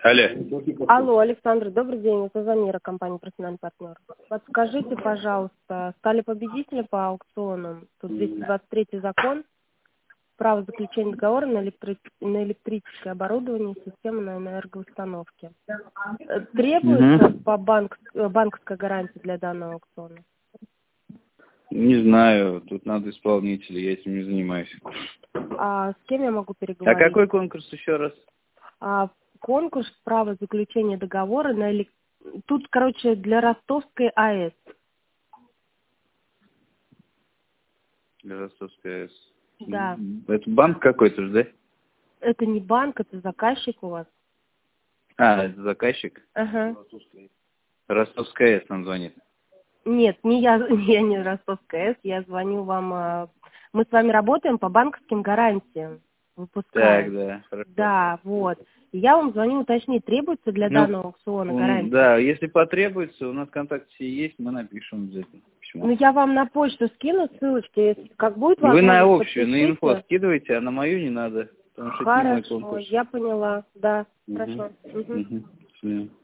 Алло. Алло, Александр, добрый день. Это Замира, компания «Профессиональный партнер». Подскажите, пожалуйста, стали победители по аукционам? Тут 223 закон, право заключения договора на электрическое оборудование и систему на энергоустановке. Требуется по банковская гарантия для данного аукциона? Не знаю, тут надо исполнителя, я этим не занимаюсь. А с кем я могу А переговорить? какой конкурс еще раз? Конкурс право заключения договора на Тут, короче, для Ростовской АЭС. Для Ростовской АЭС. Да. Это банк какой-то же, да? Это не банк, это заказчик у вас. А, это заказчик? Ага. Ростовская АЭС нам звонит. Нет, я не Ростовская АЭС, я звоню вам. Мы с вами работаем по банковским гарантиям. Выпускаем. Так, да, хорошо. Да, вот. И я вам звоню уточнить, требуется для данного аукциона гарантия? Да, если потребуется, у нас контакт все есть, мы напишем обязательно письмо. Ну, я вам на почту скину ссылочки, если как будет Вы возможность, на общую, на подпишите. инфо скидывайте, а на мою не надо, потому что это не мой Хорошо, конкурс. я поняла, да, хорошо. Все.